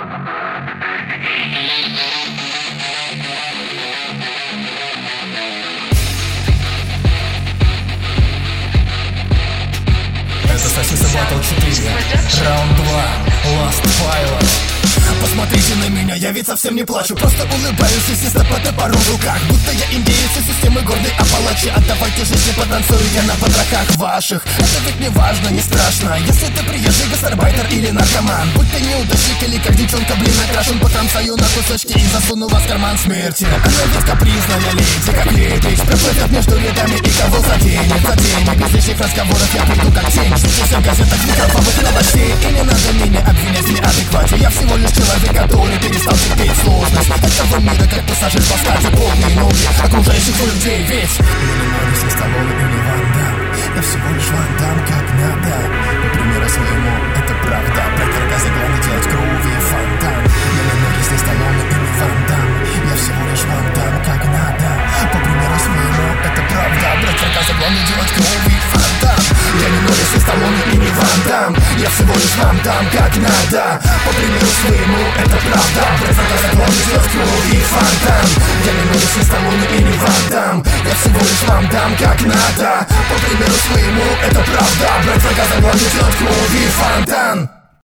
Это Сосиса Battle 4, раунд 2, Last Pilot. Посмотрите на меня, я ведь совсем не плачу, просто улыбаюсь и стопа топором в руках. Будто я индеец из системы гордой Апалачи. Отдавайте жизни, потанцую я на подраках ваших. Это ведь не важно, не страшно, если ты приезжий гастарбайтер или наркоман. Будь ты неудачник или как девчонка, блин, накрашен. Потанцую на кусочки и засуну вас в карман смерти. Она ведь капризная леди, как лебедь, проплывет между рядами и кого заденет. Без лишних разговоров я приду как тень. Ждите в газетах микрофонных новостей. И не надо меня обвинять в неадеквате. Я всего лишь человек, который перестал терпеть сложность этого мира, как пассажир по стадии полные ноги окружающих людей. Ведь я не Сталлоне и не Ван Дамм. Я всего лишь Ван Дамм как надо. По примеру своему, это правда. Брать газа, главное делать крови и фонтан. Я не Сталлоне и не Ван Дамм. Я всего лишь Ван Дамм как надо. По примеру своему, это правда. Брать газа, главное делать крови и фонтан. Я не Сталлоне и не Ван Дамм. Я всего лишь Ван Дамм как надо. По примеру своему, это правда. Брать газа, главное делать крови и фонтан. Я не Сталлоне и не Ван Дамм. Я всего лишь Ван Дамм как надо. По примеру своему, это правда. Брать газа, главное делать крови и фонтан.